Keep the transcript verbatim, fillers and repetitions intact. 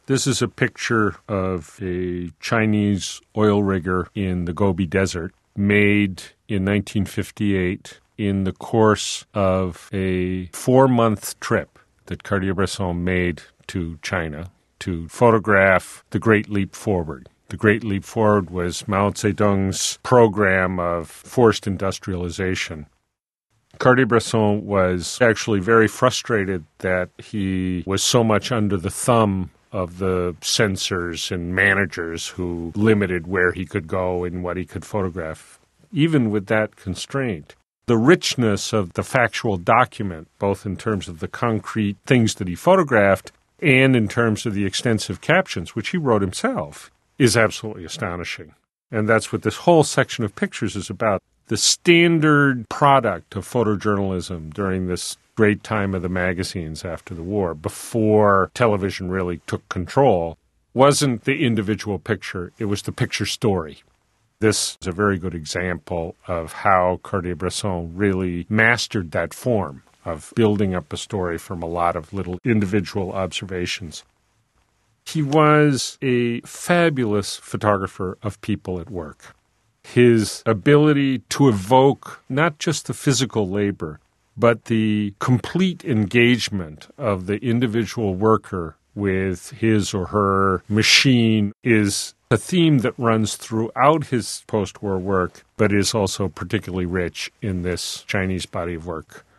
This is a picture of a Chinese oil rigger in the Gobi Desert, made in nineteen fifty-eight in the course of a four-month trip that Cartier-Bresson made to China to photograph the Great Leap Forward. The Great Leap Forward was Mao Zedong's program of forced industrialization. Cartier-Bresson was actually very frustrated that he was so much under the thumb of the censors and managers who limited where he could go and what he could photograph. Even with that constraint, the richness of the factual document, both in terms of the concrete things that he photographed and in terms of the extensive captions, which he wrote himself, is absolutely astonishing. And that's what this whole section of pictures is about. The standard product of photojournalism during this great time of the magazines after the war, before television really took control, wasn't the individual picture, it was the picture story. This is a very good example of how Cartier-Bresson really mastered that form of building up a story from a lot of little individual observations. He was a fabulous photographer of people at work. His ability to evoke not just the physical labor, but the complete engagement of the individual worker with his or her machine is a theme that runs throughout his post-war work, but is also particularly rich in this Chinese body of work.